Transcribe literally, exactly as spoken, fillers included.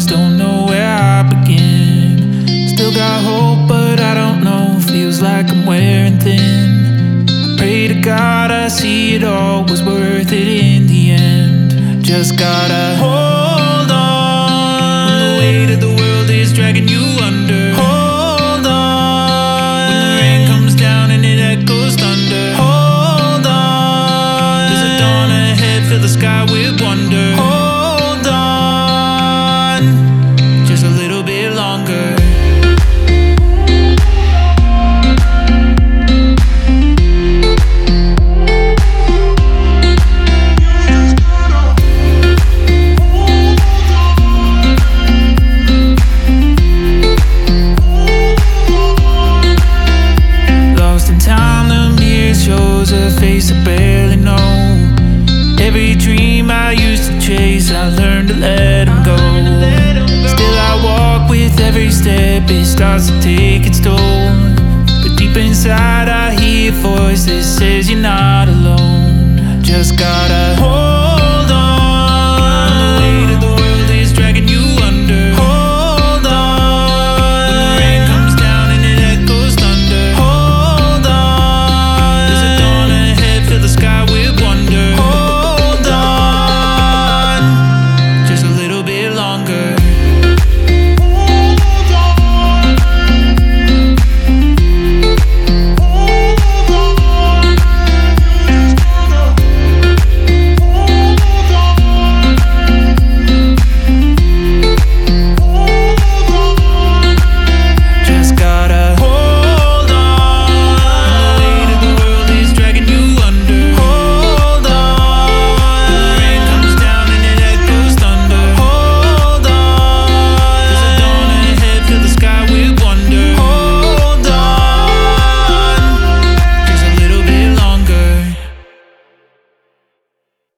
lost, don't know where I begin. Still got hope, but I don't know, feels like I'm wearing thin. I pray to God I see it all was worth it in the end. Just gotta hold on when the weight of the world is dragging you under. Hold on when the rain comes down and it echoes thunder. Hold on, there's a dawn ahead, fill the sky with wonder. Hold on, just a little bit longer. Face I barely know. Every dream I used to chase, I learned to let them go. Still I walk with every step, it starts to take its toll. But deep inside I hear a voice that says you're not alone. Just gotta hold